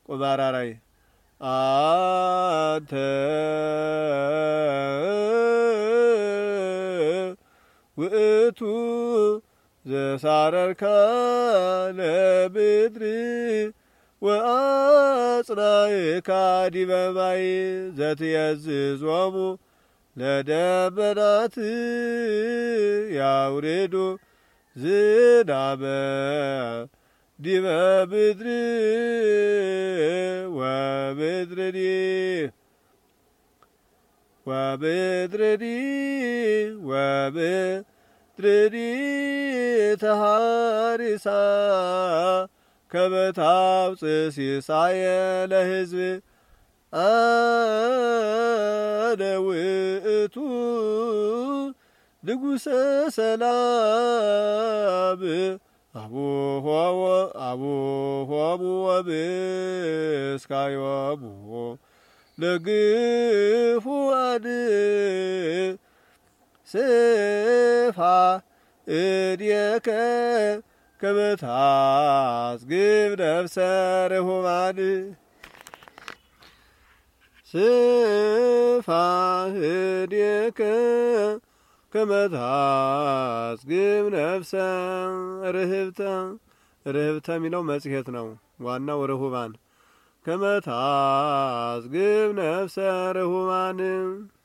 ቆባራራይ አንተ ውእቱ ዘሳረርከ ለምድር ወአጽናዕካ ዲበ ማይ ዘትየዝዞሙ ለደመናት ያውርዱ ዝናበ ዲበ ምድር ወምድርኒ ተሃሪሳ ከመ ታውፅእ ሲሳየ ለሕዝብ አነ ውእቱ ንጉሠ ሰላም አቡሆሙ ወምስካዮሙ ለግፉአን ስፋ እድየከ ከመ ታጽግብ ነፍሰ ርሁማን ስፋ እድየከ ከመ ታጽግብ ነፍሰ ርህብተ የሚለው መጽሔት ነው። ዋናው ርሁባን ከመ ታጽግብ ነፍሰ ርሁማን